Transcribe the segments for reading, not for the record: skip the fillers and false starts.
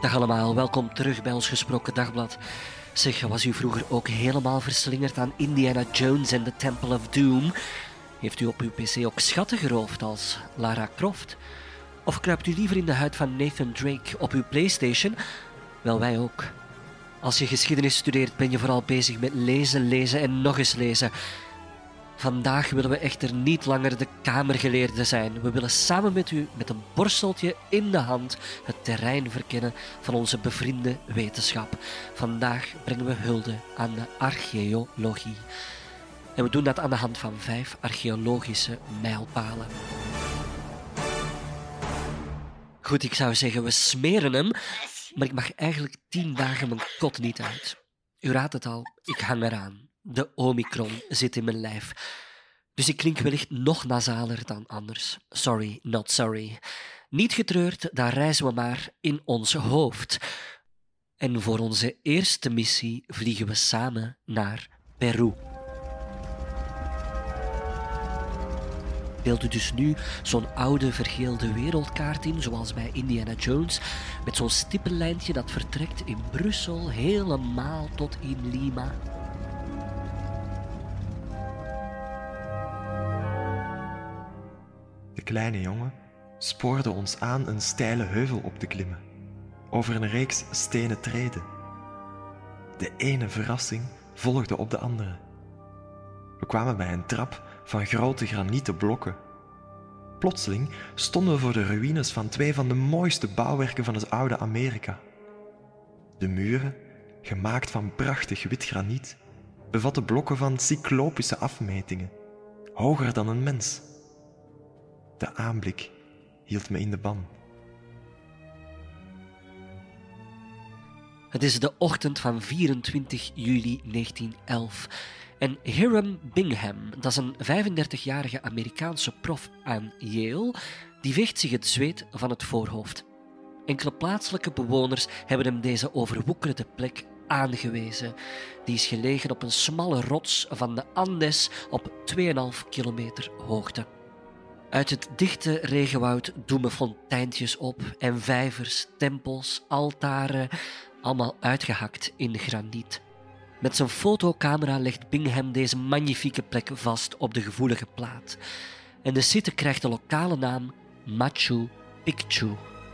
Dag allemaal, welkom terug bij ons Gesproken Dagblad. Zeg, was u vroeger ook helemaal verslingerd aan Indiana Jones en The Temple of Doom? Heeft u op uw pc ook schatten geroofd als Lara Croft? Of kruipt u liever in de huid van Nathan Drake op uw PlayStation? Wel, wij ook. Als je geschiedenis studeert ben je vooral bezig met lezen, lezen en nog eens lezen. Vandaag willen we echter niet langer de kamergeleerden zijn. We willen samen met u, met een borsteltje in de hand, het terrein verkennen van onze bevriende wetenschap. Vandaag brengen we hulde aan de archeologie. En we doen dat aan de hand van 5 archeologische mijlpalen. Goed, ik zou zeggen, we smeren hem, maar ik mag eigenlijk 10 dagen mijn kot niet uit. U raadt het al, ik hang eraan. De Omicron zit in mijn lijf. Dus ik klink wellicht nog nasaler dan anders. Sorry, not sorry. Niet getreurd, daar reizen we maar in ons hoofd. En voor onze eerste missie vliegen we samen naar Peru. Beeld u dus nu zo'n oude vergeelde wereldkaart in, zoals bij Indiana Jones, met zo'n stippenlijntje dat vertrekt in Brussel helemaal tot in Lima. De kleine jongen spoorde ons aan een steile heuvel op te klimmen, over een reeks stenen treden. De ene verrassing volgde op de andere. We kwamen bij een trap van grote granieten blokken. Plotseling stonden we voor de ruïnes van 2 van de mooiste bouwwerken van het oude Amerika. De muren, gemaakt van prachtig wit graniet, bevatten blokken van cyclopische afmetingen, hoger dan een mens. De aanblik hield me in de ban. Het is de ochtend van 24 juli 1911 en Hiram Bingham, dat is een 35-jarige Amerikaanse prof aan Yale, die veegt zich het zweet van het voorhoofd. Enkele plaatselijke bewoners hebben hem deze overwoekerde plek aangewezen. Die is gelegen op een smalle rots van de Andes op 2,5 kilometer hoogte. Uit het dichte regenwoud doemen fonteintjes op en vijvers, tempels, altaren, allemaal uitgehakt in graniet. Met zijn fotocamera legt Bingham deze magnifieke plek vast op de gevoelige plaat. En de site krijgt de lokale naam Machu Picchu.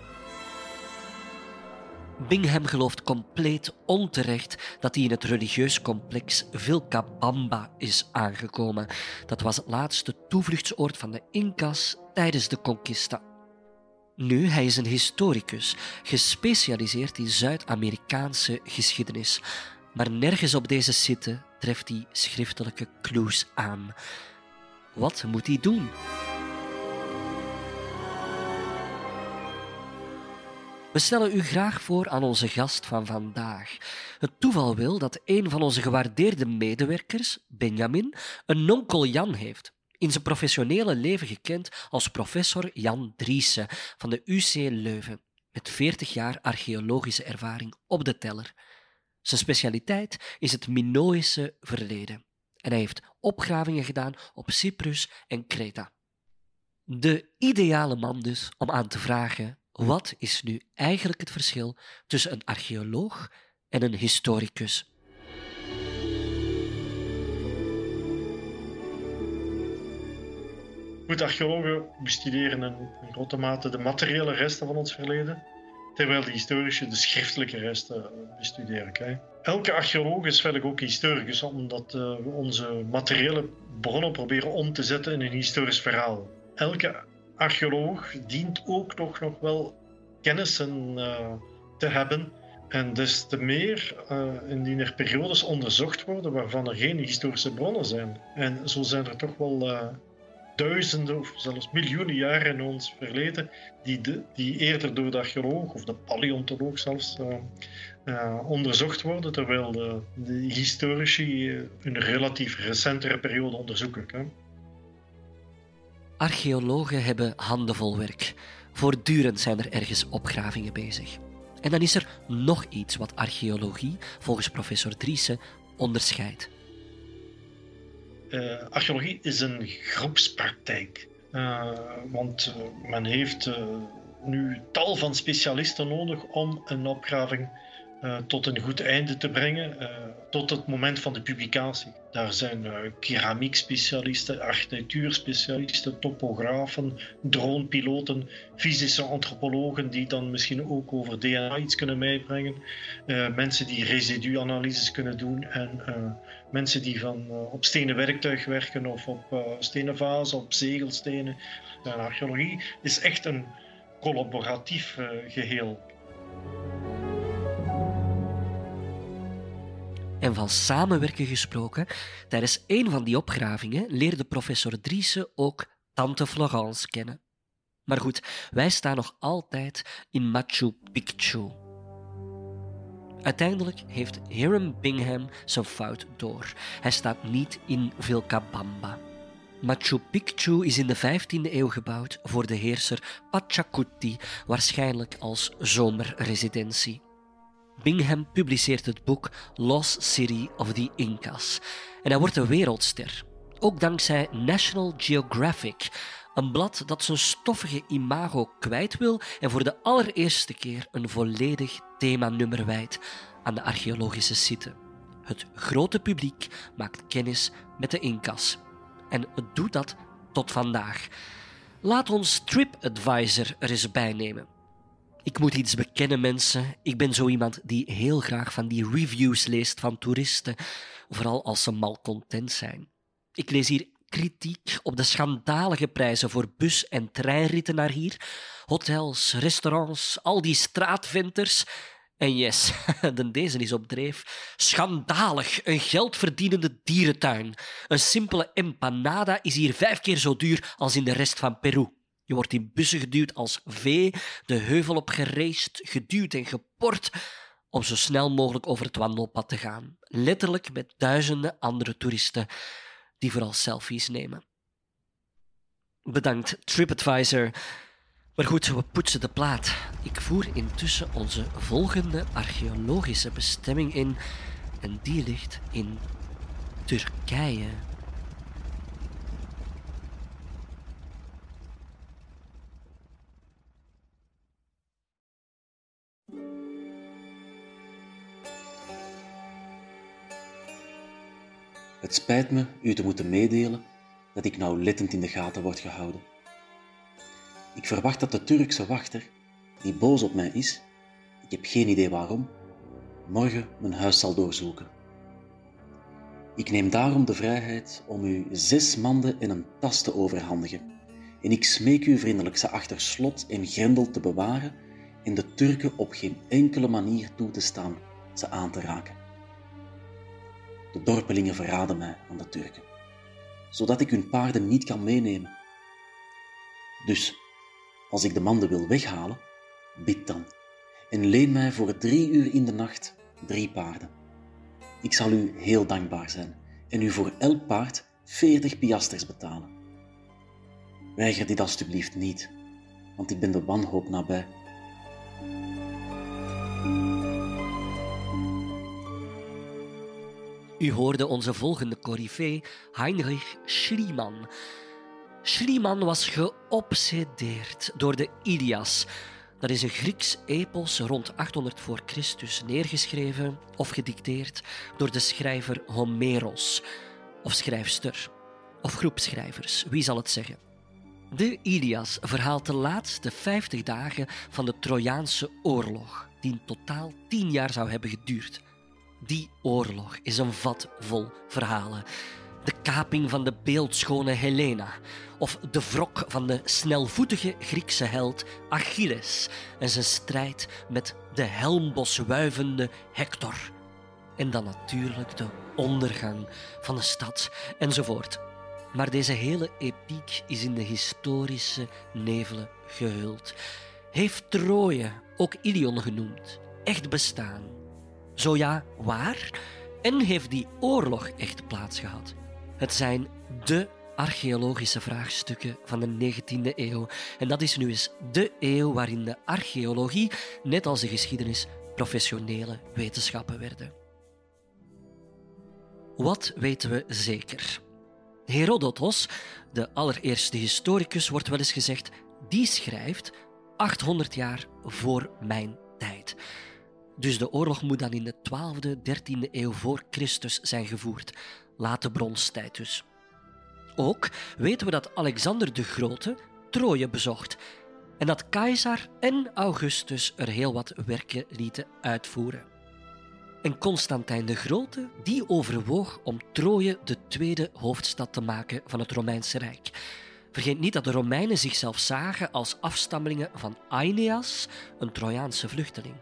Bingham gelooft compleet onterecht dat hij in het religieus complex Vilcabamba is aangekomen. Dat was het laatste toevluchtsoord van de Incas tijdens de Conquista. Nu, hij is een historicus, gespecialiseerd in Zuid-Amerikaanse geschiedenis. Maar nergens op deze site treft hij schriftelijke clues aan. Wat moet hij doen? We stellen u graag voor aan onze gast van vandaag. Het toeval wil dat een van onze gewaardeerde medewerkers, Benjamin, een onkel Jan heeft. In zijn professionele leven gekend als professor Jan Driessen van de UC Leuven, met 40 jaar archeologische ervaring op de teller. Zijn specialiteit is het Minoïsche verleden en hij heeft opgravingen gedaan op Cyprus en Kreta. De ideale man dus om aan te vragen: wat is nu eigenlijk het verschil tussen een archeoloog en een historicus? Goed, archeologen bestuderen in grote mate de materiële resten van ons verleden, terwijl de historici de schriftelijke resten bestuderen. Okay? Elke archeoloog is feitelijk ook historicus, omdat we onze materiële bronnen proberen om te zetten in een historisch verhaal. Elke archeoloog dient ook toch nog wel kennissen te hebben. En des te meer indien er periodes onderzocht worden waarvan er geen historische bronnen zijn. En zo zijn er toch wel duizenden of zelfs miljoenen jaren in ons verleden die eerder door de archeoloog of de paleontoloog zelfs onderzocht worden, terwijl de historici een relatief recentere periode onderzoeken. Hè? Archeologen hebben handenvol werk. Voortdurend zijn er ergens opgravingen bezig. En dan is er nog iets wat archeologie, volgens professor Driessen, onderscheidt. Archeologie is een groepspraktijk. Want men heeft nu tal van specialisten nodig om een opgraving tot een goed einde te brengen, tot het moment van de publicatie. Daar zijn keramiekspecialisten, architectuurspecialisten, topografen, dronepiloten, fysische antropologen die dan misschien ook over DNA iets kunnen meebrengen, mensen die residuanalyses kunnen doen en mensen die op stenen werktuig werken of op stenen vazen, op zegelstenen. Archeologie is echt een collaboratief geheel. En van samenwerken gesproken, tijdens een van die opgravingen leerde professor Driessen ook tante Florence kennen. Maar goed, wij staan nog altijd in Machu Picchu. Uiteindelijk heeft Hiram Bingham zijn fout door. Hij staat niet in Vilcabamba. Machu Picchu is in de 15e eeuw gebouwd voor de heerser Pachacuti, waarschijnlijk als zomerresidentie. Bingham publiceert het boek Lost City of the Incas en hij wordt een wereldster. Ook dankzij National Geographic, een blad dat zijn stoffige imago kwijt wil en voor de allereerste keer een volledig themanummer wijdt aan de archeologische site. Het grote publiek maakt kennis met de Incas. En het doet dat tot vandaag. Laat ons TripAdvisor er eens bij nemen. Ik moet iets bekennen, mensen. Ik ben zo iemand die heel graag van die reviews leest van toeristen, vooral als ze malcontent zijn. Ik lees hier kritiek op de schandalige prijzen voor bus- en treinritten naar hier, hotels, restaurants, al die straatventers. En yes, deze is op dreef. Schandalig, een geldverdienende dierentuin. Een simpele empanada is hier 5 keer zo duur als in de rest van Peru. Je wordt in bussen geduwd als vee, de heuvel op geraced, geduwd en geport om zo snel mogelijk over het wandelpad te gaan. Letterlijk met duizenden andere toeristen die vooral selfies nemen. Bedankt, TripAdvisor. Maar goed, we poetsen de plaat. Ik voer intussen onze volgende archeologische bestemming in en die ligt in Turkije. Het spijt me u te moeten meedelen dat ik nauwlettend in de gaten word gehouden. Ik verwacht dat de Turkse wachter, die boos op mij is, ik heb geen idee waarom, morgen mijn huis zal doorzoeken. Ik neem daarom de vrijheid om u 6 manden en een tas te overhandigen en ik smeek u vriendelijk ze achter slot en grendel te bewaren en de Turken op geen enkele manier toe te staan ze aan te raken. De dorpelingen verraden mij aan de Turken, zodat ik hun paarden niet kan meenemen. Dus, als ik de manden wil weghalen, bid dan en leen mij voor 3 uur in de nacht 3 paarden. Ik zal u heel dankbaar zijn en u voor elk paard 40 piasters betalen. Weiger dit alstublieft niet, want ik ben de wanhoop nabij. U hoorde onze volgende coryfee, Heinrich Schliemann. Schliemann was geobsedeerd door de Ilias. Dat is een Grieks epos rond 800 voor Christus neergeschreven of gedicteerd door de schrijver Homeros, of schrijfster, of groepschrijvers, wie zal het zeggen. De Ilias verhaalt de laatste 50 dagen van de Trojaanse oorlog, die in totaal 10 jaar zou hebben geduurd. Die oorlog is een vat vol verhalen. De kaping van de beeldschone Helena, of de wrok van de snelvoetige Griekse held Achilles en zijn strijd met de helmboswuivende Hector. En dan natuurlijk de ondergang van de stad, enzovoort. Maar deze hele epiek is in de historische nevelen gehuld. Heeft Troje, ook Ilion genoemd, echt bestaan? Zo ja, waar? En heeft die oorlog echt plaatsgehad? Het zijn de archeologische vraagstukken van de 19e eeuw. En dat is nu eens de eeuw waarin de archeologie, net als de geschiedenis, professionele wetenschappen werden. Wat weten we zeker? Herodotos, de allereerste historicus, wordt wel eens gezegd, die schrijft: 800 jaar voor mijn tijd. Dus de oorlog moet dan in de 12e, 13e eeuw voor Christus zijn gevoerd. Late bronstijd dus. Ook weten we dat Alexander de Grote Troje bezocht en dat Caesar en Augustus er heel wat werken lieten uitvoeren. En Constantijn de Grote die overwoog om Troje de tweede hoofdstad te maken van het Romeinse Rijk. Vergeet niet dat de Romeinen zichzelf zagen als afstammelingen van Aeneas, een Trojaanse vluchteling.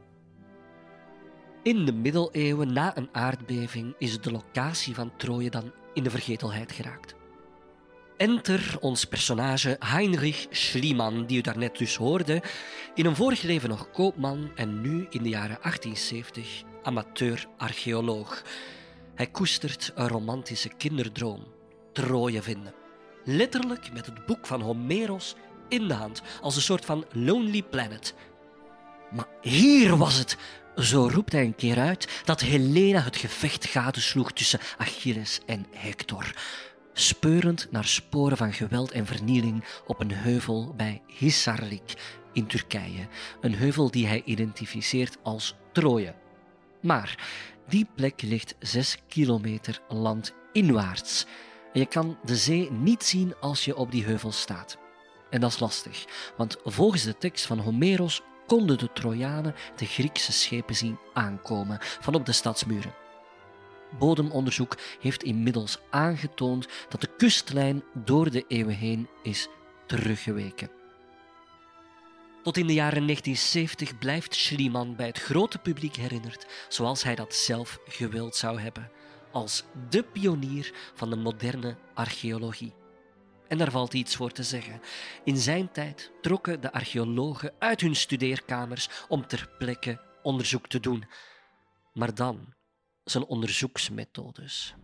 In de middeleeuwen, na een aardbeving, is de locatie van Troje dan in de vergetelheid geraakt. Enter ons personage Heinrich Schliemann, die u daarnet dus hoorde, in een vorig leven nog koopman en nu in de jaren 1870 amateur-archeoloog. Hij koestert een romantische kinderdroom, Troje vinden. Letterlijk met het boek van Homeros in de hand, als een soort van Lonely Planet. Maar hier was het, zo roept hij een keer uit, dat Helena het gevecht gadesloeg tussen Achilles en Hector. Speurend naar sporen van geweld en vernieling op een heuvel bij Hisarlik in Turkije. Een heuvel die hij identificeert als Troje. Maar die plek ligt 6 kilometer landinwaarts. En je kan de zee niet zien als je op die heuvel staat. En dat is lastig, want volgens de tekst van Homeros konden de Trojanen de Griekse schepen zien aankomen van op de stadsmuren. Bodemonderzoek heeft inmiddels aangetoond dat de kustlijn door de eeuwen heen is teruggeweken. Tot in de jaren 1970 blijft Schliemann bij het grote publiek herinnerd zoals hij dat zelf gewild zou hebben, als de pionier van de moderne archeologie. En daar valt iets voor te zeggen. In zijn tijd trokken de archeologen uit hun studeerkamers om ter plekke onderzoek te doen. Maar dan zijn onderzoeksmethodes.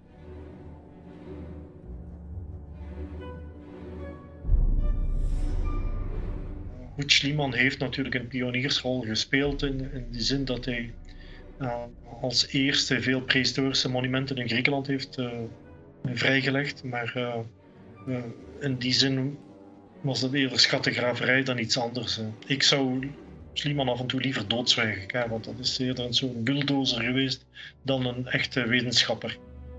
Goed, Schliemann heeft natuurlijk een pioniersrol gespeeld in die zin dat hij als eerste veel prehistorische monumenten in Griekenland heeft vrijgelegd. Maar in die zin was dat eerder schattengraverij dan iets anders. Ik zou Schliemann af en toe liever doodzwijgen, want dat is eerder een soort bulldozer geweest dan een echte wetenschapper.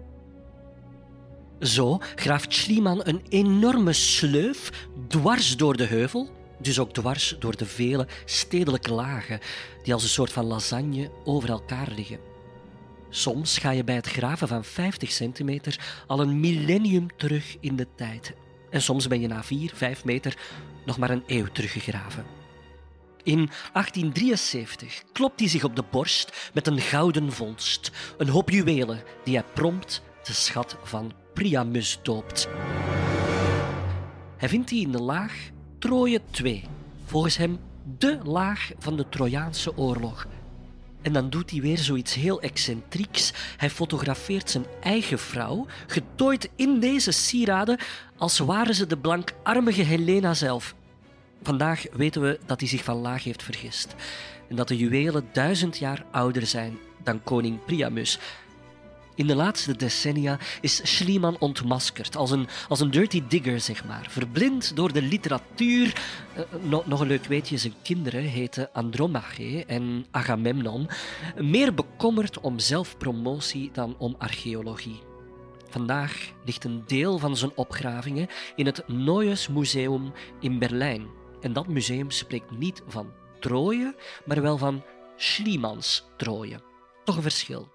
Zo graaft Schliemann een enorme sleuf dwars door de heuvel, dus ook dwars door de vele stedelijke lagen die als een soort van lasagne over elkaar liggen. Soms ga je bij het graven van 50 centimeter al een millennium terug in de tijd. En soms ben je na 4-5 meter nog maar een eeuw teruggegraven. In 1873 klopt hij zich op de borst met een gouden vondst, een hoop juwelen die hij prompt de schat van Priamus doopt. Hij vindt die in de laag Troje 2, volgens hem de laag van de Trojaanse oorlog. En dan doet hij weer zoiets heel excentrieks. Hij fotografeert zijn eigen vrouw, getooid in deze sieraden, als waren ze de blankarmige Helena zelf. Vandaag weten we dat hij zich van laag heeft vergist en dat de juwelen 1000 jaar ouder zijn dan koning Priamus. In de laatste decennia is Schliemann ontmaskerd als een dirty digger, zeg maar. Verblind door de literatuur. Nog een leuk weetje, zijn kinderen heten Andromache en Agamemnon. Meer bekommerd om zelfpromotie dan om archeologie. Vandaag ligt een deel van zijn opgravingen in het Neues Museum in Berlijn. En dat museum spreekt niet van Troje, maar wel van Schliemanns Troje. Toch een verschil.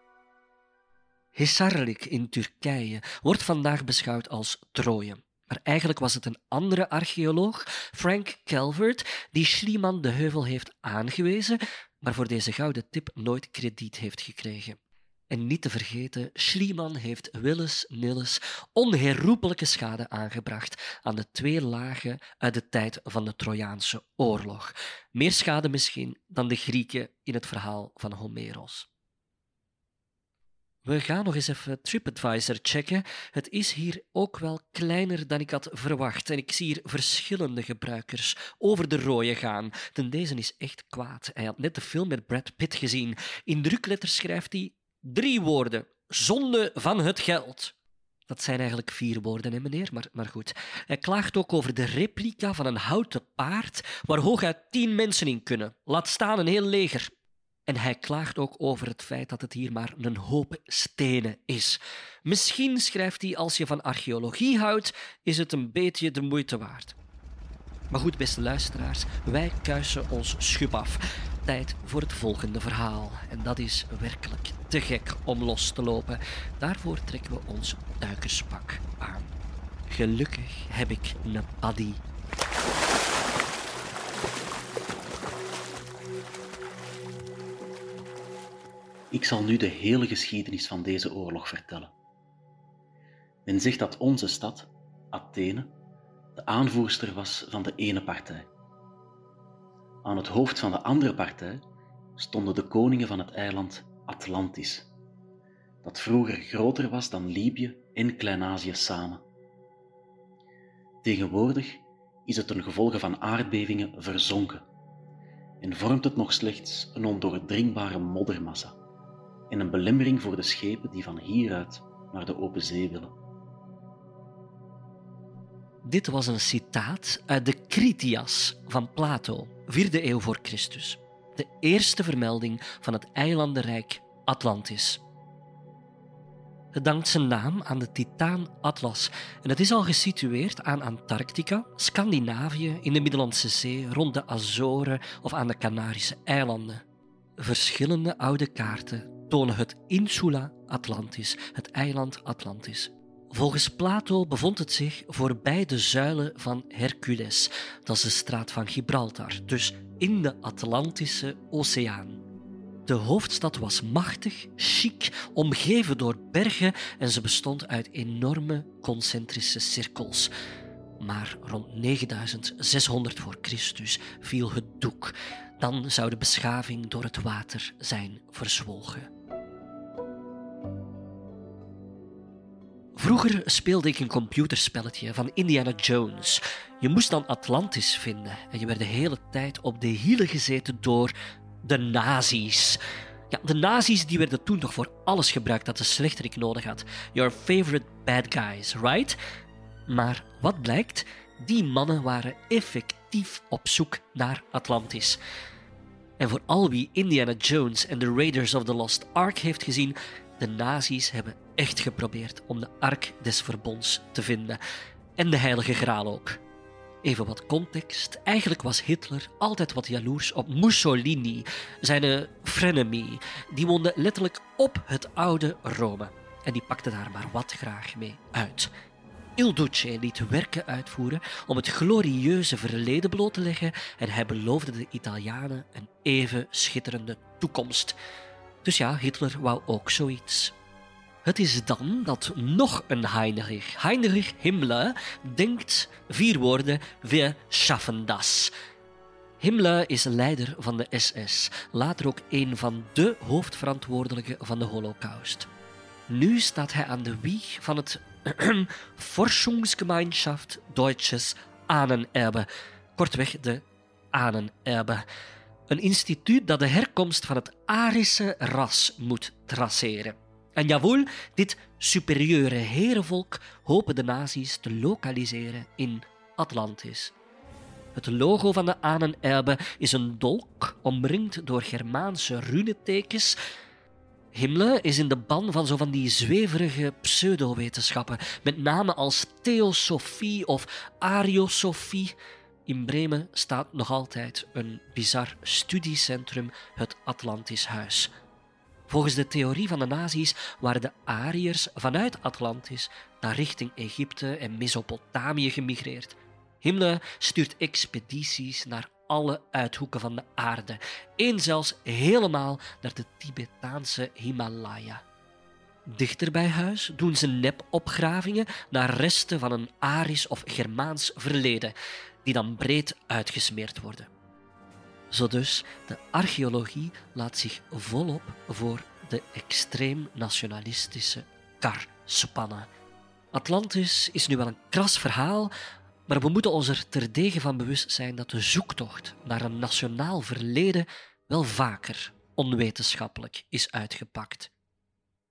Hisarlik in Turkije wordt vandaag beschouwd als Troje. Maar eigenlijk was het een andere archeoloog, Frank Calvert, die Schliemann de heuvel heeft aangewezen, maar voor deze gouden tip nooit krediet heeft gekregen. En niet te vergeten, Schliemann heeft willens nillens onherroepelijke schade aangebracht aan de 2 lagen uit de tijd van de Trojaanse oorlog. Meer schade misschien dan de Grieken in het verhaal van Homeros. We gaan nog eens even TripAdvisor checken. Het is hier ook wel kleiner dan ik had verwacht. En ik zie hier verschillende gebruikers over de rooien gaan. Deze is echt kwaad. Hij had net de film met Brad Pitt gezien. In drukletters schrijft hij 3 woorden. Zonde van het geld. Dat zijn eigenlijk 4 woorden, hè, meneer, maar goed. Hij klaagt ook over de replica van een houten paard waar hooguit 10 mensen in kunnen. Laat staan een heel leger. En hij klaagt ook over het feit dat het hier maar een hoop stenen is. Misschien, schrijft hij, als je van archeologie houdt, is het een beetje de moeite waard. Maar goed, beste luisteraars, wij kuisen ons schub af. Tijd voor het volgende verhaal. En dat is werkelijk te gek om los te lopen. Daarvoor trekken we ons duikerspak aan. Gelukkig heb ik een paddy. Ik zal nu de hele geschiedenis van deze oorlog vertellen. Men zegt dat onze stad, Athene, de aanvoerster was van de ene partij. Aan het hoofd van de andere partij stonden de koningen van het eiland Atlantis, dat vroeger groter was dan Libië en Klein-Azië samen. Tegenwoordig is het ten gevolge van aardbevingen verzonken en vormt het nog slechts een ondoordringbare moddermassa en een belemmering voor de schepen die van hieruit naar de open zee willen. Dit was een citaat uit de Critias van Plato, 4e eeuw voor Christus. De eerste vermelding van het eilandenrijk Atlantis. Het dankt zijn naam aan de titaan Atlas en het is al gesitueerd aan Antarctica, Scandinavië, in de Middellandse Zee, rond de Azoren of aan de Canarische eilanden. Verschillende oude kaarten tonen het Insula Atlantis, het eiland Atlantis. Volgens Plato bevond het zich voorbij de zuilen van Hercules, dat is de straat van Gibraltar, dus in de Atlantische Oceaan. De hoofdstad was machtig, chic, omgeven door bergen en ze bestond uit enorme concentrische cirkels. Maar rond 9600 voor Christus viel het doek. Dan zou de beschaving door het water zijn verzwolgen. Vroeger speelde ik een computerspelletje van Indiana Jones. Je moest dan Atlantis vinden en je werd de hele tijd op de hielen gezeten door de nazi's. Ja, de nazi's die werden toen nog voor alles gebruikt dat de slechterik nodig had. Your favorite bad guys, right? Maar wat blijkt? Die mannen waren effectief op zoek naar Atlantis. En voor al wie Indiana Jones en de Raiders of the Lost Ark heeft gezien, de nazi's hebben echt geprobeerd om de Ark des Verbonds te vinden. En de Heilige Graal ook. Even wat context. Eigenlijk was Hitler altijd wat jaloers op Mussolini, zijn frenemy. Die woonde letterlijk op het oude Rome. En die pakte daar maar wat graag mee uit. Il Duce liet werken uitvoeren om het glorieuze verleden bloot te leggen en hij beloofde de Italianen een even schitterende toekomst. Dus ja, Hitler wou ook zoiets. Het is dan dat nog een Heinrich Himmler, denkt 4 woorden, wir schaffen das. Himmler is leider van de SS, later ook een van de hoofdverantwoordelijken van de Holocaust. Nu staat hij aan de wieg van het Forschungsgemeinschaft Deutsches Ahnenerbe, kortweg de Ahnenerbe. Een instituut dat de herkomst van het Arische ras moet traceren. En jawohl, dit superieure herenvolk hopen de nazi's te lokaliseren in Atlantis. Het logo van de Ahnenerbe is een dolk omringd door Germaanse runetekens. Himmler is in de ban van zo van die zweverige pseudowetenschappen, met namen als Theosofie of Ariosofie. In Bremen staat nog altijd een bizar studiecentrum, het Atlantishuis. Volgens de theorie van de nazi's waren de Ariërs vanuit Atlantis naar richting Egypte en Mesopotamië gemigreerd. Himmler stuurt expedities naar alle uithoeken van de aarde, één zelfs helemaal naar de Tibetaanse Himalaya. Dichter bij huis doen ze nepopgravingen naar resten van een Arisch of Germaans verleden, die dan breed uitgesmeerd worden. Zo dus, de archeologie laat zich volop voor de extreem nationalistische kar spannen. Atlantis is nu wel een kras verhaal, maar we moeten ons er terdege van bewust zijn dat de zoektocht naar een nationaal verleden wel vaker onwetenschappelijk is uitgepakt.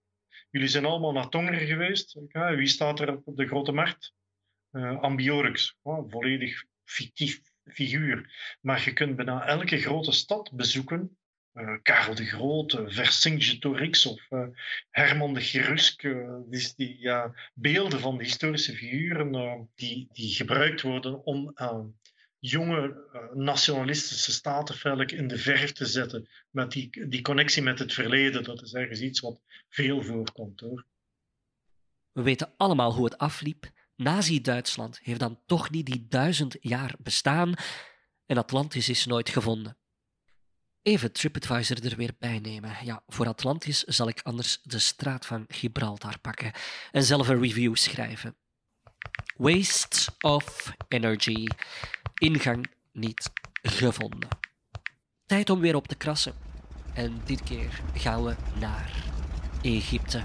Jullie zijn allemaal naar Tongeren geweest. Wie staat er op de Grote Markt? Ambiorix, volledig fictief figuur. Maar je kunt bijna elke grote stad bezoeken. Karel de Grote, Vercingetorix of Herman de Cherusk. Die beelden van historische figuren die gebruikt worden om jonge nationalistische staten feitelijk in de verf te zetten. Met die connectie met het verleden, dat is ergens iets wat veel voorkomt, hoor. We weten allemaal hoe het afliep. Nazi-Duitsland heeft dan toch niet die 1000 jaar bestaan en Atlantis is nooit gevonden. Even TripAdvisor er weer bij nemen. Ja, voor Atlantis zal ik anders de straat van Gibraltar pakken en zelf een review schrijven. Waste of energy. Ingang niet gevonden. Tijd om weer op te krassen. En dit keer gaan we naar Egypte.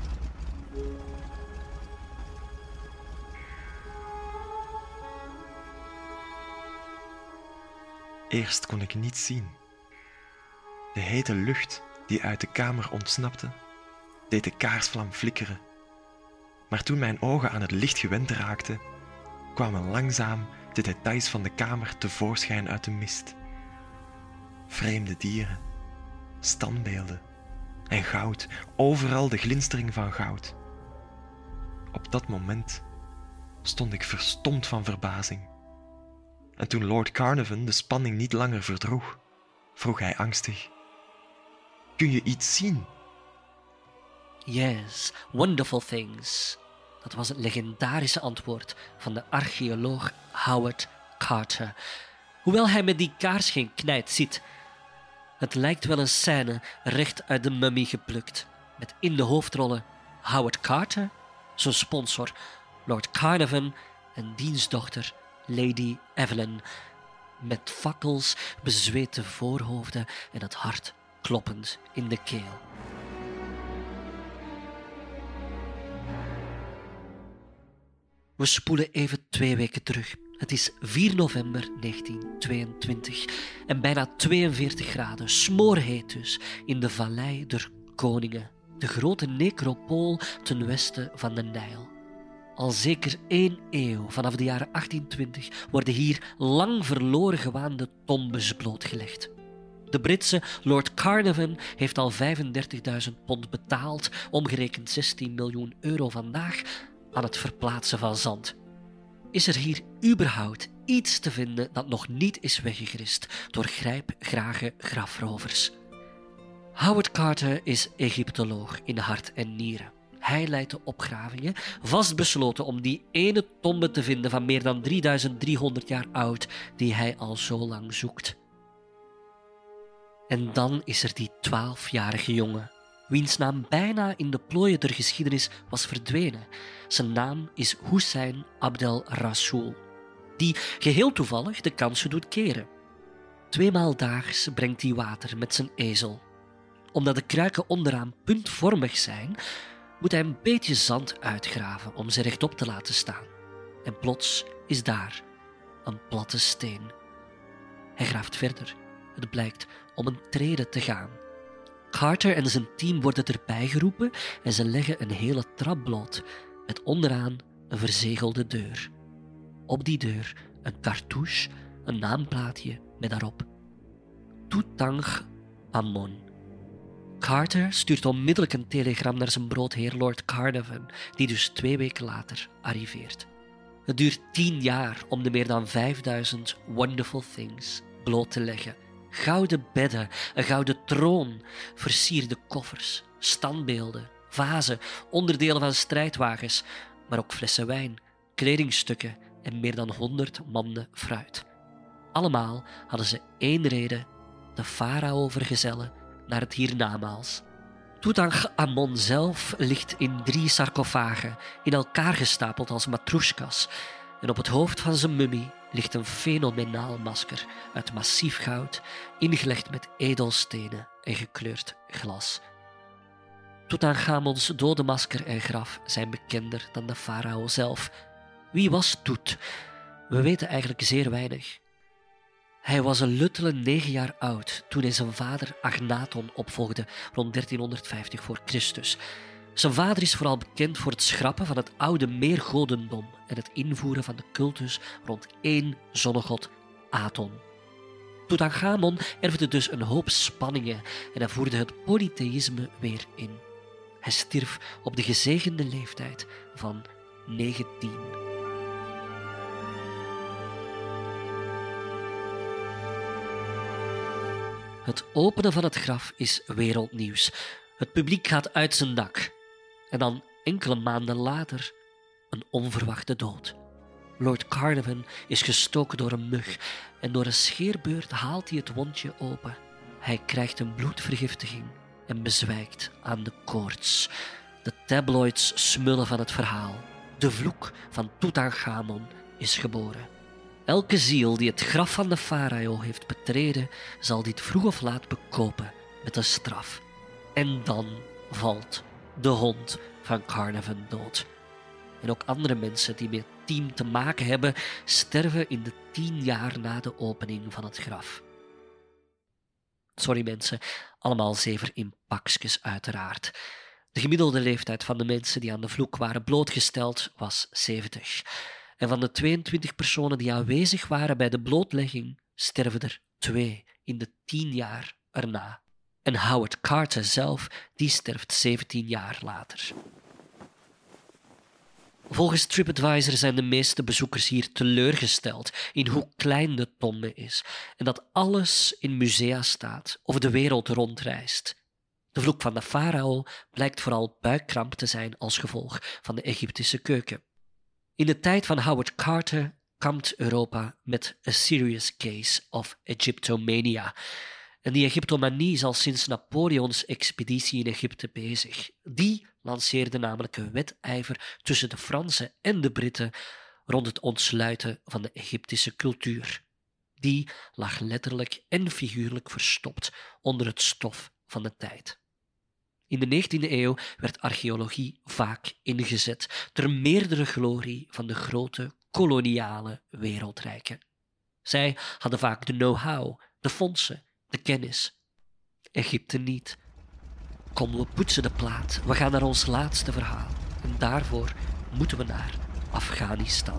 Eerst kon ik niets zien. De hete lucht die uit de kamer ontsnapte, deed de kaarsvlam flikkeren. Maar toen mijn ogen aan het licht gewend raakten, kwamen langzaam de details van de kamer tevoorschijn uit de mist. Vreemde dieren, standbeelden en goud, overal de glinstering van goud. Op dat moment stond ik verstomd van verbazing. En toen Lord Carnarvon de spanning niet langer verdroeg, vroeg hij angstig: kun je iets zien? Yes, wonderful things. Dat was het legendarische antwoord van de archeoloog Howard Carter. Hoewel hij met die kaars geen knijt ziet. Het lijkt wel een scène recht uit de mummie geplukt. Met in de hoofdrollen Howard Carter, zijn sponsor Lord Carnarvon en diens dochter Lady Evelyn. Met fakkels, bezweten voorhoofden en het hart kloppend in de keel. We spoelen even 2 weken terug. Het is 4 november 1922 en bijna 42 graden, smoorheet dus, in de Vallei der Koningen, de grote necropool ten westen van de Nijl. Al zeker 1 eeuw, vanaf de jaren 1820, worden hier lang verloren gewaande tombes blootgelegd. De Britse Lord Carnarvon heeft al 35.000 pond betaald, omgerekend 16 miljoen euro vandaag, aan het verplaatsen van zand. Is er hier überhaupt iets te vinden dat nog niet is weggegrist door grijpgrage grafrovers? Howard Carter is Egyptoloog in hart en nieren. Hij leidt de opgravingen, vastbesloten om die ene tombe te vinden van meer dan 3300 jaar oud, die hij al zo lang zoekt. En dan is er die 12-jarige jongen, wiens naam bijna in de plooien der geschiedenis was verdwenen. Zijn naam is Hussein Abdel Rasoul, die geheel toevallig de kansen doet keren. 2 maal daags brengt hij water met zijn ezel. Omdat de kruiken onderaan puntvormig zijn, moet hij een beetje zand uitgraven om ze rechtop te laten staan. En plots is daar een platte steen. Hij graaft verder. Het blijkt om een trede te gaan. Carter en zijn team worden erbij geroepen en ze leggen een hele trap bloot, met onderaan een verzegelde deur. Op die deur een cartouche, een naamplaatje met daarop Tutankhamon. Carter stuurt onmiddellijk een telegram naar zijn broodheer Lord Carnarvon, die dus 2 weken later arriveert. Het duurt 10 jaar om de meer dan 5000 wonderful things bloot te leggen. Gouden bedden, een gouden troon, versierde koffers, standbeelden, vazen, onderdelen van strijdwagens, maar ook flessen wijn, kledingstukken en meer dan 100 manden fruit. Allemaal hadden ze 1 reden: de farao vergezellen naar het hiernamaals. Tutankhamon zelf ligt in 3 sarcofagen, in elkaar gestapeld als matroeskas, en op het hoofd van zijn mummie ligt een fenomenaal masker uit massief goud, ingelegd met edelstenen en gekleurd glas. Tutankhamons dode masker en graf zijn bekender dan de farao zelf. Wie was Tut? We weten eigenlijk zeer weinig. Hij was een luttele 9 jaar oud toen hij zijn vader Agnaton opvolgde rond 1350 voor Christus. Zijn vader is vooral bekend voor het schrappen van het oude meergodendom en het invoeren van de cultus rond één zonnegod, Aton. Tutankhamon erfde dus een hoop spanningen en hij voerde het polytheïsme weer in. Hij stierf op de gezegende leeftijd van 19. Het openen van het graf is wereldnieuws. Het publiek gaat uit zijn dak. En dan enkele maanden later een onverwachte dood. Lord Carnarvon is gestoken door een mug en door een scheerbeurt haalt hij het wondje open. Hij krijgt een bloedvergiftiging en bezwijkt aan de koorts. De tabloids smullen van het verhaal. De vloek van Tutankhamon is geboren. Elke ziel die het graf van de farao heeft betreden, zal dit vroeg of laat bekopen met een straf. En dan valt de hond van Carnarvon dood. En ook andere mensen die met het team te maken hebben, sterven in de 10 jaar na de opening van het graf. Sorry mensen, allemaal zever in pakjes uiteraard. De gemiddelde leeftijd van de mensen die aan de vloek waren blootgesteld was 70. En van de 22 personen die aanwezig waren bij de blootlegging, sterven er 2 in de 10 jaar erna. En Howard Carter zelf, die sterft 17 jaar later. Volgens TripAdvisor zijn de meeste bezoekers hier teleurgesteld in hoe klein de tombe is en dat alles in musea staat of de wereld rondreist. De vloek van de farao blijkt vooral buikkramp te zijn als gevolg van de Egyptische keuken. In de tijd van Howard Carter kampt Europa met a serious case of Egyptomania. En die Egyptomanie is al sinds Napoleons expeditie in Egypte bezig. Die lanceerde namelijk een wedijver tussen de Fransen en de Britten rond het ontsluiten van de Egyptische cultuur. Die lag letterlijk en figuurlijk verstopt onder het stof van de tijd. In de 19e eeuw werd archeologie vaak ingezet ter meerdere glorie van de grote koloniale wereldrijken. Zij hadden vaak de know-how, de fondsen, de kennis. Egypte niet. Kom, we poetsen de plaat. We gaan naar ons laatste verhaal. En daarvoor moeten we naar Afghanistan.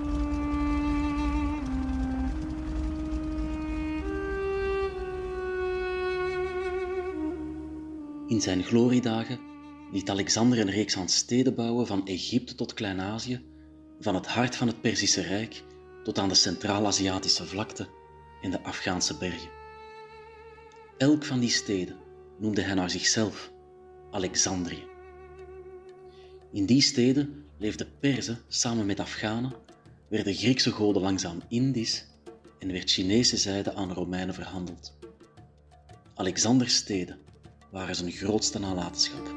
In zijn gloriedagen liet Alexander een reeks aan steden bouwen van Egypte tot Klein-Azië, van het hart van het Perzische Rijk tot aan de Centraal-Aziatische vlakte en de Afghaanse bergen. Elk van die steden noemde hij naar zichzelf Alexandrië. In die steden leefden Perzen samen met Afghanen, werden Griekse goden langzaam Indisch en werd Chinese zijde aan Romeinen verhandeld. Alexanders steden waren zijn grootste nalatenschap.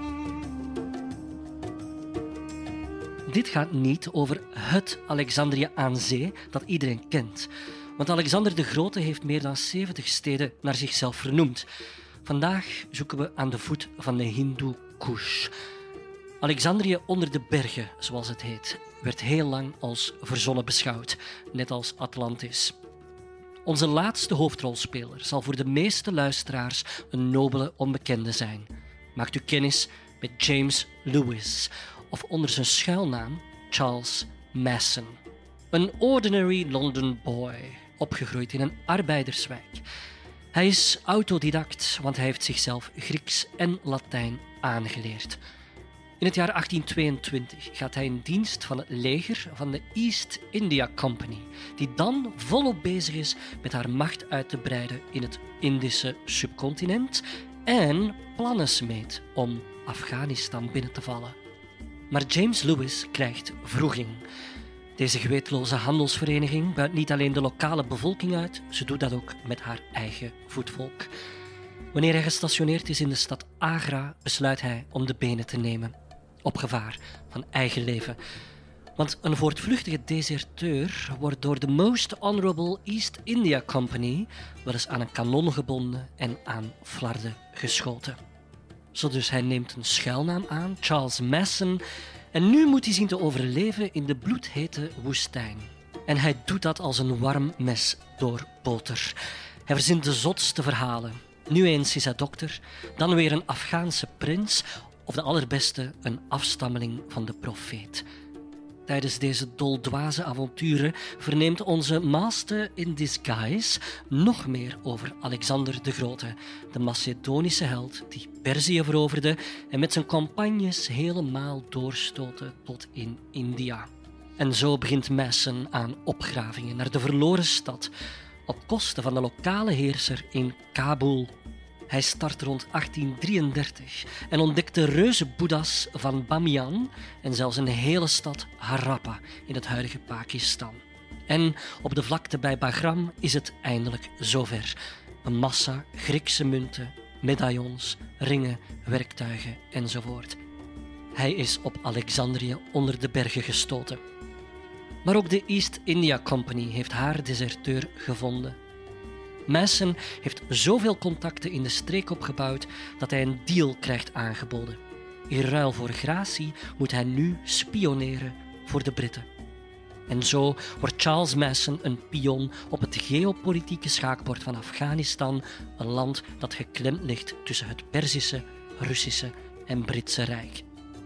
Dit gaat niet over het Alexandrië aan zee dat iedereen kent. Want Alexander de Grote heeft meer dan 70 steden naar zichzelf vernoemd. Vandaag zoeken we aan de voet van de Hindu Kush. Alexandrië onder de bergen, zoals het heet, werd heel lang als verzonnen beschouwd, net als Atlantis. Onze laatste hoofdrolspeler zal voor de meeste luisteraars een nobele onbekende zijn. Maakt u kennis met James Lewis, of onder zijn schuilnaam Charles Masson. Een ordinary London boy, opgegroeid in een arbeiderswijk. Hij is autodidact, want hij heeft zichzelf Grieks en Latijn aangeleerd. In het jaar 1822 gaat hij in dienst van het leger van de East India Company, die dan volop bezig is met haar macht uit te breiden in het Indische subcontinent en plannen smeedt om Afghanistan binnen te vallen. Maar James Lewis krijgt wroeging. Deze gewetenloze handelsvereniging buit niet alleen de lokale bevolking uit, ze doet dat ook met haar eigen voetvolk. Wanneer hij gestationeerd is in de stad Agra, besluit hij om de benen te nemen. Op gevaar van eigen leven. Want een voortvluchtige deserteur wordt door de Most Honorable East India Company wel eens aan een kanon gebonden en aan flarden geschoten. Zo dus hij neemt een schuilnaam aan, Charles Masson, en nu moet hij zien te overleven in de bloedhete woestijn. En hij doet dat als een warm mes door boter. Hij verzint de zotste verhalen. Nu eens is hij dokter, dan weer een Afghaanse prins, of de allerbeste een afstammeling van de profeet. Tijdens deze doldwaze avonturen verneemt onze master in disguise nog meer over Alexander de Grote, de Macedonische held die Perzië veroverde en met zijn compagnes helemaal doorstoten tot in India. En zo begint Masson aan opgravingen naar de verloren stad, op kosten van de lokale heerser in Kabul. Hij start rond 1833 en ontdekt de reuzenboeddha's van Bamiyan en zelfs een hele stad Harappa in het huidige Pakistan. En op de vlakte bij Bagram is het eindelijk zover. Een massa Griekse munten, medaillons, ringen, werktuigen enzovoort. Hij is op Alexandrië onder de bergen gestoten. Maar ook de East India Company heeft haar deserteur gevonden. Masson heeft zoveel contacten in de streek opgebouwd dat hij een deal krijgt aangeboden. In ruil voor gratie moet hij nu spioneren voor de Britten. En zo wordt Charles Masson een pion op het geopolitieke schaakbord van Afghanistan, een land dat geklemd ligt tussen het Perzische, Russische en Britse Rijk.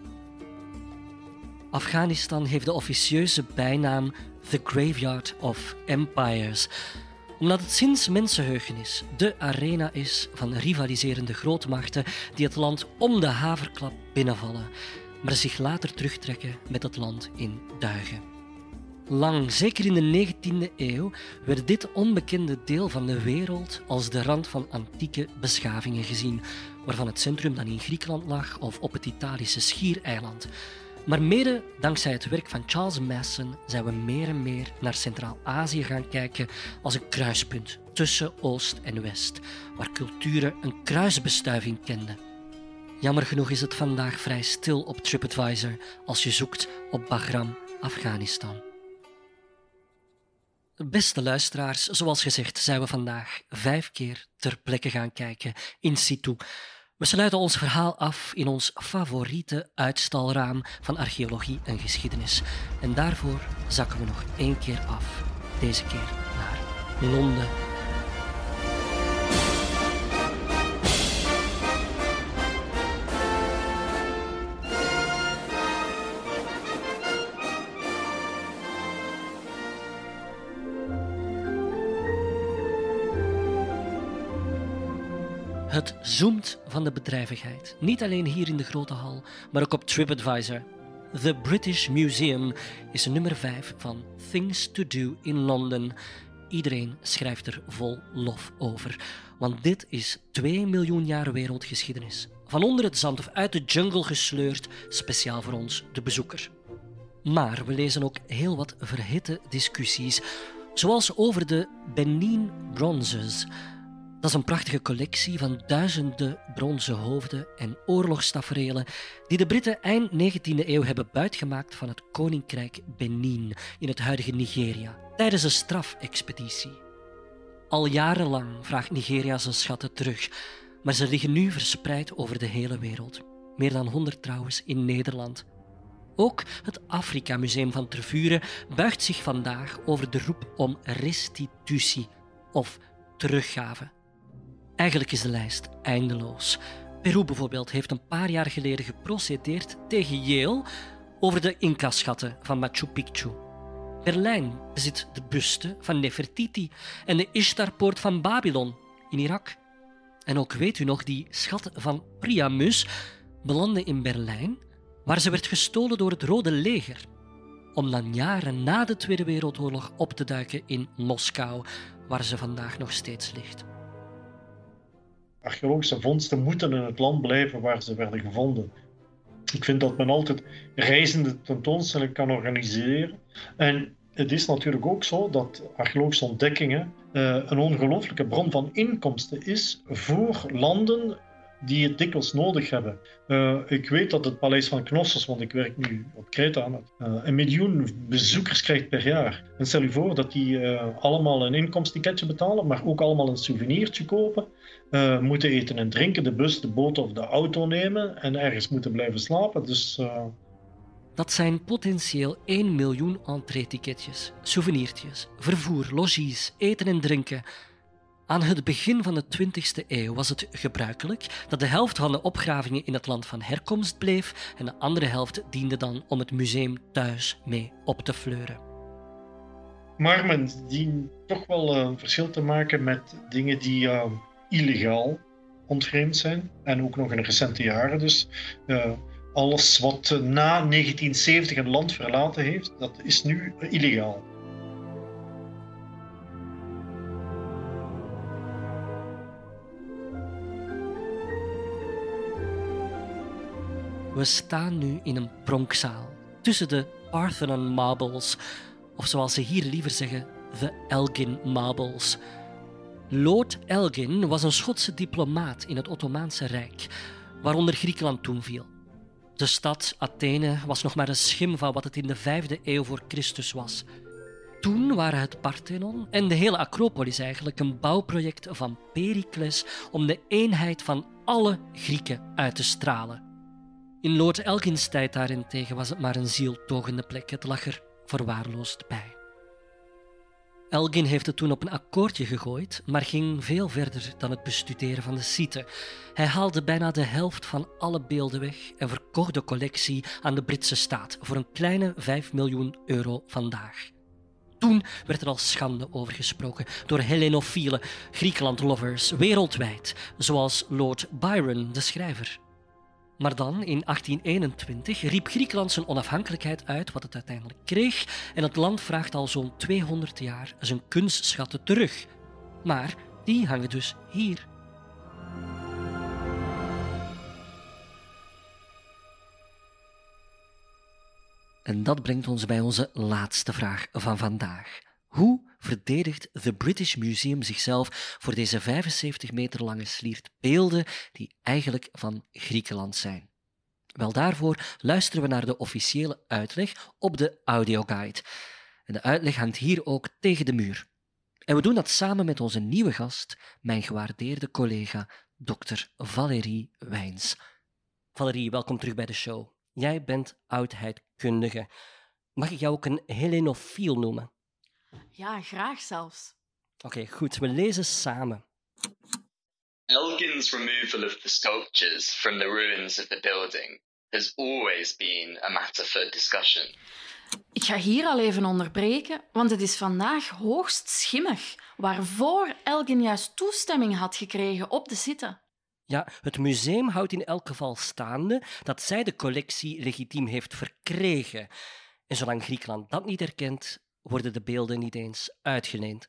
Afghanistan heeft de officieuze bijnaam The Graveyard of Empires, omdat het sinds mensenheugenis de arena is van rivaliserende grootmachten die het land om de haverklap binnenvallen, maar zich later terugtrekken met het land in duigen. Lang, zeker in de 19e eeuw, werd dit onbekende deel van de wereld als de rand van antieke beschavingen gezien, waarvan het centrum dan in Griekenland lag of op het Italische schiereiland. Maar mede dankzij het werk van Charles Masson zijn we meer en meer naar Centraal-Azië gaan kijken als een kruispunt tussen Oost en West, waar culturen een kruisbestuiving kenden. Jammer genoeg is het vandaag vrij stil op TripAdvisor als je zoekt op Bagram, Afghanistan. Beste luisteraars, zoals gezegd zijn we vandaag 5 keer ter plekke gaan kijken in situ. We sluiten ons verhaal af in ons favoriete uitstalraam van archeologie en geschiedenis. En daarvoor zakken we nog 1 keer af. Deze keer naar Londen. Het zoomt van de bedrijvigheid. Niet alleen hier in de grote hal, maar ook op TripAdvisor. The British Museum is nummer 5 van Things to Do in London. Iedereen schrijft er vol lof over. Want dit is 2 miljoen jaar wereldgeschiedenis. Van onder het zand of uit de jungle gesleurd, speciaal voor ons, de bezoeker. Maar we lezen ook heel wat verhitte discussies, zoals over de Benin Bronzes. Dat is een prachtige collectie van duizenden bronzen hoofden en oorlogstaferelen die de Britten eind 19e eeuw hebben buitgemaakt van het koninkrijk Benin in het huidige Nigeria tijdens een strafexpeditie. Al jarenlang vraagt Nigeria zijn schatten terug, maar ze liggen nu verspreid over de hele wereld. Meer dan 100 trouwens in Nederland. Ook het Afrika Museum van Tervuren buigt zich vandaag over de roep om restitutie of teruggave. Eigenlijk is de lijst eindeloos. Peru bijvoorbeeld heeft een paar jaar geleden geprocedeerd tegen Yale over de Inca-schatten van Machu Picchu. Berlijn bezit de buste van Nefertiti en de Ishtarpoort van Babylon in Irak. En ook weet u nog, die schat van Priamus belandde in Berlijn, waar ze werd gestolen door het Rode Leger, om dan jaren na de Tweede Wereldoorlog op te duiken in Moskou, waar ze vandaag nog steeds ligt. Archeologische vondsten moeten in het land blijven waar ze werden gevonden. Ik vind dat men altijd reizende tentoonstellingen kan organiseren. En het is natuurlijk ook zo dat archeologische ontdekkingen een ongelooflijke bron van inkomsten is voor landen die het dikwijls nodig hebben. Ik weet dat het Paleis van Knossos, want ik werk nu op Kreta, 1 miljoen bezoekers krijgt per jaar. En stel je voor dat die allemaal een inkomstticketje betalen, maar ook allemaal een souvenirtje kopen, moeten eten en drinken, de bus, de boot of de auto nemen en ergens moeten blijven slapen. Dus, Dat zijn potentieel 1 miljoen entree-ticketjes, souvenirtjes, vervoer, logies, eten en drinken. Aan het begin van de 20e eeuw was het gebruikelijk dat de helft van de opgravingen in het land van herkomst bleef en de andere helft diende dan om het museum thuis mee op te fleuren. Maar men dient toch wel een verschil te maken met dingen die illegaal ontvreemd zijn. En ook nog in de recente jaren. Dus alles wat na 1970 een land verlaten heeft, dat is nu illegaal. We staan nu in een pronkzaal tussen de Parthenon Marbles, of zoals ze hier liever zeggen, de Elgin Marbles. Lord Elgin was een Schotse diplomaat in het Ottomaanse Rijk, waaronder Griekenland toen viel. De stad Athene was nog maar een schim van wat het in de 5e eeuw voor Christus was. Toen waren het Parthenon en de hele Acropolis eigenlijk een bouwproject van Pericles om de eenheid van alle Grieken uit te stralen. In Lord Elgins tijd daarentegen was het maar een zieltogende plek. Het lag er verwaarloosd bij. Elgin heeft het toen op een akkoordje gegooid, maar ging veel verder dan het bestuderen van de site. Hij haalde bijna de helft van alle beelden weg en verkocht de collectie aan de Britse staat voor een kleine 5 miljoen euro vandaag. Toen werd er al schande over gesproken door Hellenofiele Griekenland-lovers wereldwijd, zoals Lord Byron, de schrijver. Maar dan, in 1821, riep Griekenland zijn onafhankelijkheid uit, wat het uiteindelijk kreeg, en het land vraagt al zo'n 200 jaar zijn kunstschatten terug. Maar die hangen dus hier. En dat brengt ons bij onze laatste vraag van vandaag. Hoe verdedigt The British Museum zichzelf voor deze 75 meter lange sliert beelden die eigenlijk van Griekenland zijn? Wel, daarvoor luisteren we naar de officiële uitleg op de audioguide. En de uitleg hangt hier ook tegen de muur. En we doen dat samen met onze nieuwe gast, mijn gewaardeerde collega, Dr. Valérie Wijns. Valérie, welkom terug bij de show. Jij bent oudheidkundige. Mag ik jou ook een Hellenofiel noemen? Ja, graag zelfs. Oké, goed. We lezen samen. Elgin's removal of the sculptures from the ruins of the building has always been a matter for discussion. Ik ga hier al even onderbreken, want het is vandaag hoogst schimmig, waarvoor Elgin juist toestemming had gekregen op de site. Ja, het museum houdt in elk geval staande dat zij de collectie legitiem heeft verkregen. En zolang Griekenland dat niet erkent, worden de beelden niet eens uitgeleend.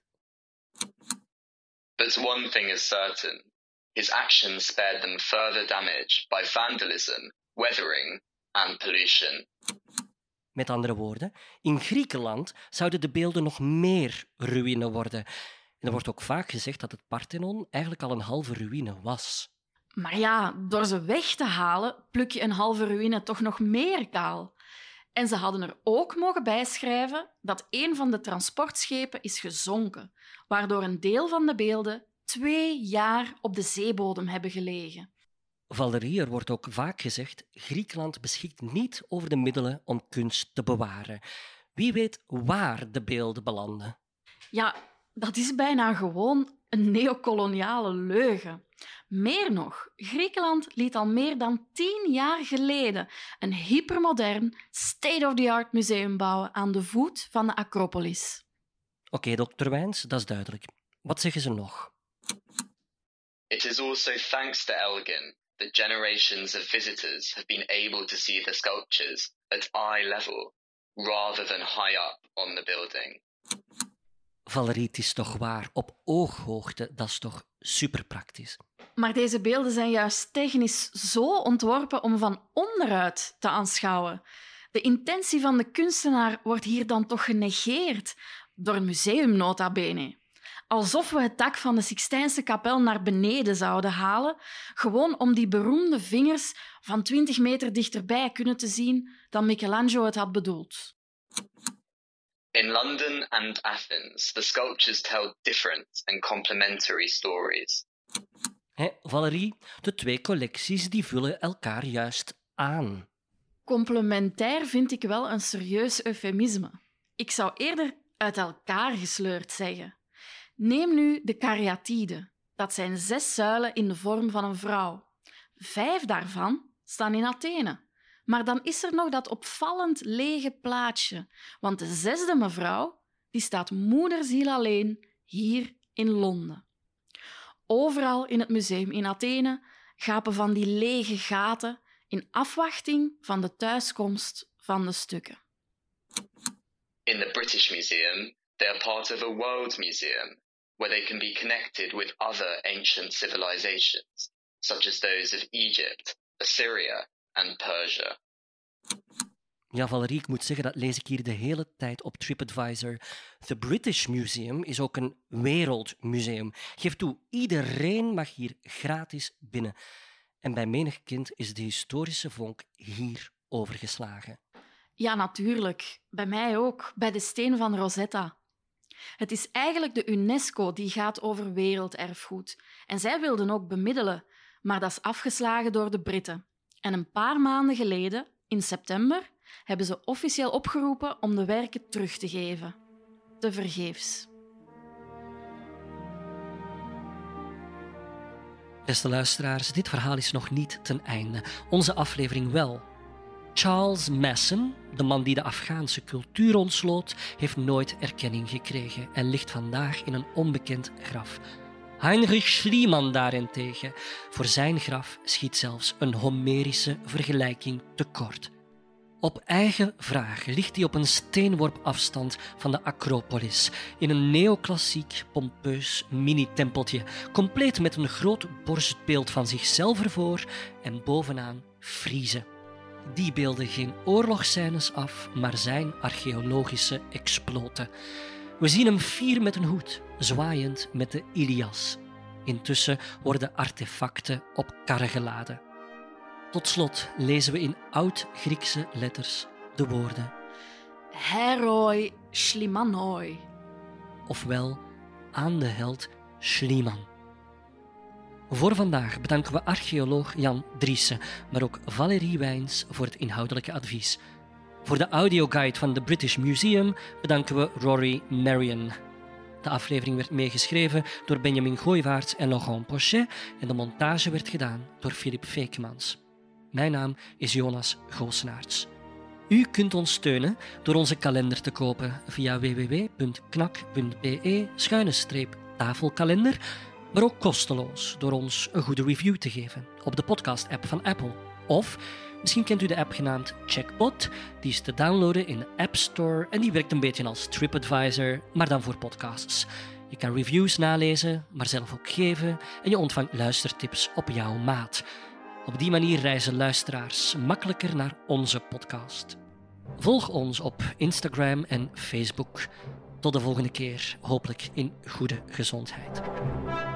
But one thing is certain. His actions spared them further damage by vandalism, weathering and pollution. Met andere woorden, in Griekenland zouden de beelden nog meer ruïne worden. En er wordt ook vaak gezegd dat het Parthenon eigenlijk al een halve ruïne was. Maar ja, door ze weg te halen, pluk je een halve ruïne toch nog meer kaal. En ze hadden er ook mogen bijschrijven dat een van de transportschepen is gezonken, waardoor een deel van de beelden 2 jaar op de zeebodem hebben gelegen. Valérie, er wordt ook vaak gezegd, Griekenland beschikt niet over de middelen om kunst te bewaren. Wie weet waar de beelden belanden? Ja, dat is bijna gewoon een neokoloniale leugen. Meer nog, Griekenland liet al meer dan 10 jaar geleden een hypermodern, state-of-the-art museum bouwen aan de voet van de Acropolis. Oké, dokter Wijns, dat is duidelijk. Wat zeggen ze nog? It is also thanks to Elgin that generations of visitors have been able to see the sculptures at eye level, rather than high up on the building. Valérie, het is toch waar, op ooghoogte, dat is toch superpraktisch. Maar deze beelden zijn juist technisch zo ontworpen om van onderuit te aanschouwen. De intentie van de kunstenaar wordt hier dan toch genegeerd door een museum nota bene. Alsof we het dak van de Sixtijnse kapel naar beneden zouden halen, gewoon om die beroemde vingers van 20 meter dichterbij kunnen te zien dan Michelangelo het had bedoeld. In London and Athens, the sculptures tell different and complementary stories. Valérie, de 2 collecties die vullen elkaar juist aan. Complementair vind ik wel een serieus eufemisme. Ik zou eerder uit elkaar gesleurd zeggen. Neem nu de kariatiden. Dat zijn 6 zuilen in de vorm van een vrouw. 5 daarvan staan in Athene. Maar dan is er nog dat opvallend lege plaatsje, want de 6e mevrouw die staat moederziel alleen hier in Londen. Overal in het museum in Athene gapen van die lege gaten in afwachting van de thuiskomst van de stukken. In the British Museum, they are part of a world museum, where they can be connected with other ancient civilizations, such as those of Egypt, Assyria and Persia. Ja, Valerie, ik moet zeggen, dat lees ik hier de hele tijd op TripAdvisor. The British Museum is ook een wereldmuseum. Geef toe, iedereen mag hier gratis binnen. En bij menig kind is de historische vonk hier overgeslagen. Ja, natuurlijk. Bij mij ook, bij de steen van Rosetta. Het is eigenlijk de UNESCO die gaat over werelderfgoed. En zij wilden ook bemiddelen, maar dat is afgeslagen door de Britten. En een paar maanden geleden, in september, hebben ze officieel opgeroepen om de werken terug te geven. Tevergeefs. Beste luisteraars, dit verhaal is nog niet ten einde. Onze aflevering wel. Charles Masson, de man die de Afghaanse cultuur ontsloot, heeft nooit erkenning gekregen en ligt vandaag in een onbekend graf. Heinrich Schliemann daarentegen, voor zijn graf schiet zelfs een Homerische vergelijking tekort. Op eigen vraag ligt hij op een steenworp afstand van de Acropolis, in een neoclassiek, pompeus mini-tempeltje, compleet met een groot borstbeeld van zichzelf ervoor en bovenaan friezen. Die beelden geen oorlogsscènes af, maar zijn archeologische exploten. We zien hem fier met een hoed, zwaaiend met de Ilias. Intussen worden artefacten op karren geladen. Tot slot lezen we in oud-Griekse letters de woorden Heroi Schlimannoi. ofwel aan de held Schliemann. Voor vandaag bedanken we archeoloog Jan Driessen, maar ook Valerie Wijns voor het inhoudelijke advies. Voor de audioguide van The British Museum bedanken we Rory Marion. De aflevering werd meegeschreven door Benjamin Gooivaerts en Laurent Pochet en de montage werd gedaan door Philip Feekemans. Mijn naam is Jonas Goosenaerts. U kunt ons steunen door onze kalender te kopen via www.knak.be/tafelkalender, maar ook kosteloos door ons een goede review te geven op de podcast-app van Apple. Of misschien kent u de app genaamd Checkpot, die is te downloaden in de App Store en die werkt een beetje als TripAdvisor, maar dan voor podcasts. Je kan reviews nalezen, maar zelf ook geven en je ontvangt luistertips op jouw maat. Op die manier reizen luisteraars makkelijker naar onze podcast. Volg ons op Instagram en Facebook. Tot de volgende keer, hopelijk in goede gezondheid.